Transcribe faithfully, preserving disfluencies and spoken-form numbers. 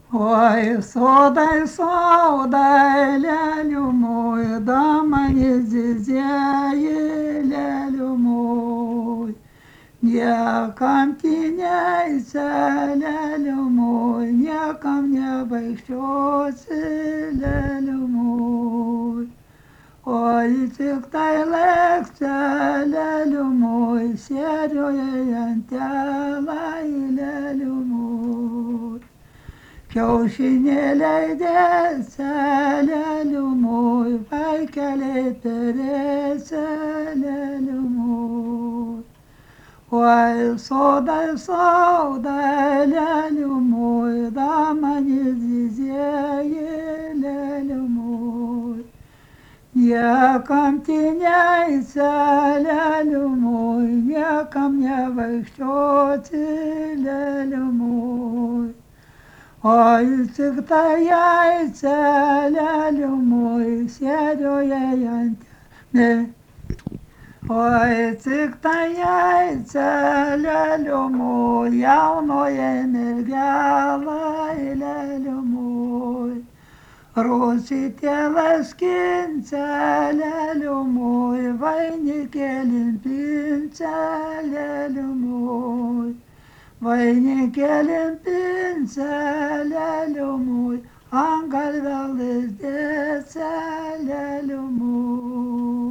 Ой, содай, содай, лялю мой, дама не зизяе, лялю мой. Не камтинейся, лялю мой, не ко мне обойдется, лялю мой. Ой, циктай лекция, лялю мой, серую янтяла и лялю мой. Kiaušinėliai lelių moj, vaikeliai terese lelių moj. Oi, sodai, sodai lelių moj, damanis dizieji lelių moj. Niekam tinėse lelių moj, niekam nevaikščioti lelių moj. Oi, tik tai jai lelių moj, sėdioje jantė. Oi, tik tai jai lelių moj, jaunoje mergelai lelių moj. Rositėlas kince lelių moj, vainikėlin pince lelių moj. Vainikėlin pince lelių moj, ant galvelės dėse lelių moj.